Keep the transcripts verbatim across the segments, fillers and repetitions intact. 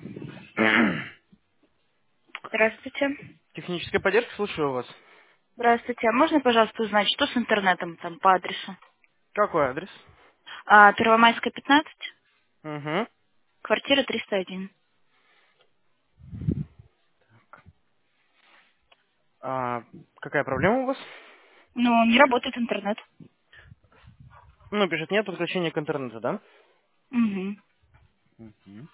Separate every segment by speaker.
Speaker 1: Здравствуйте.
Speaker 2: Техническая поддержка, слушаю вас.
Speaker 1: Здравствуйте. А можно, пожалуйста, узнать, что с интернетом там по адресу?
Speaker 2: Какой адрес?
Speaker 1: А, Первомайская, пятнадцать,
Speaker 2: Угу.
Speaker 1: квартира триста один.
Speaker 2: А какая проблема у вас?
Speaker 1: Ну, не работает интернет.
Speaker 2: Ну, пишет, нет подключения к интернету, да?
Speaker 1: Угу.
Speaker 2: Мгм.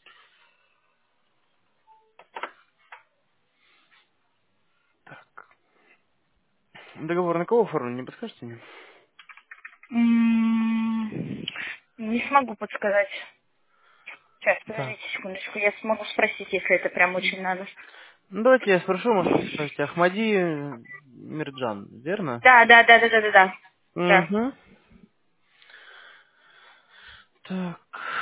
Speaker 2: Так. Договор на кого оформлен, не подскажете мне?
Speaker 1: М, Не смогу подсказать. Сейчас,
Speaker 2: Так.
Speaker 1: подождите секундочку. Я смогу спросить, если это прям очень надо.
Speaker 2: Ну, давайте я спрошу, может, скажете, Ахмади Мирджан, верно?
Speaker 1: Да, да, да, да, да, да, да. Да.
Speaker 2: Угу. Так.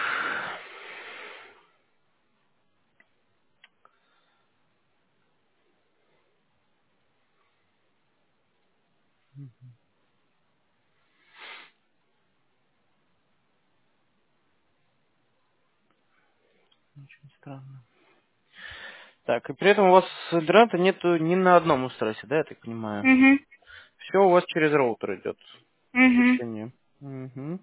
Speaker 2: Очень странно. Так, и при этом у вас интернета нету ни на одном устройстве, да, я так понимаю?
Speaker 1: Угу.
Speaker 2: Все у вас через роутер идет
Speaker 1: Угу.
Speaker 2: подключение. Угу.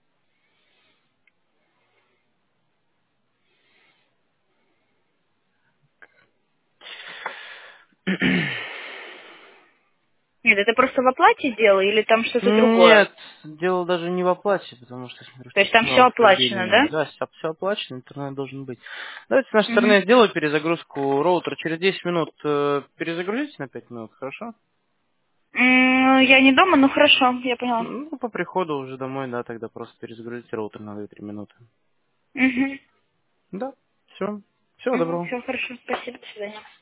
Speaker 1: Нет, это просто в оплате дело или там что-то другое?
Speaker 2: Нет, дело даже не в оплате, потому что я смотрю,
Speaker 1: То
Speaker 2: что
Speaker 1: есть там все
Speaker 2: сигнал
Speaker 1: оплачено,
Speaker 2: стабильный.
Speaker 1: да?
Speaker 2: Да, все оплачено, интернет должен быть. Давайте с нашей стороны
Speaker 1: Угу.
Speaker 2: я сделаю перезагрузку роутера через десять минут. э, Перезагрузите на пять минут, хорошо?
Speaker 1: Я не дома, ну хорошо, я поняла.
Speaker 2: Ну, по приходу уже домой, да, тогда просто перезагрузите роутер на две-три минуты.
Speaker 1: Угу.
Speaker 2: Да, все. Всего
Speaker 1: Угу,
Speaker 2: доброго.
Speaker 1: все хорошо, спасибо, до свидания.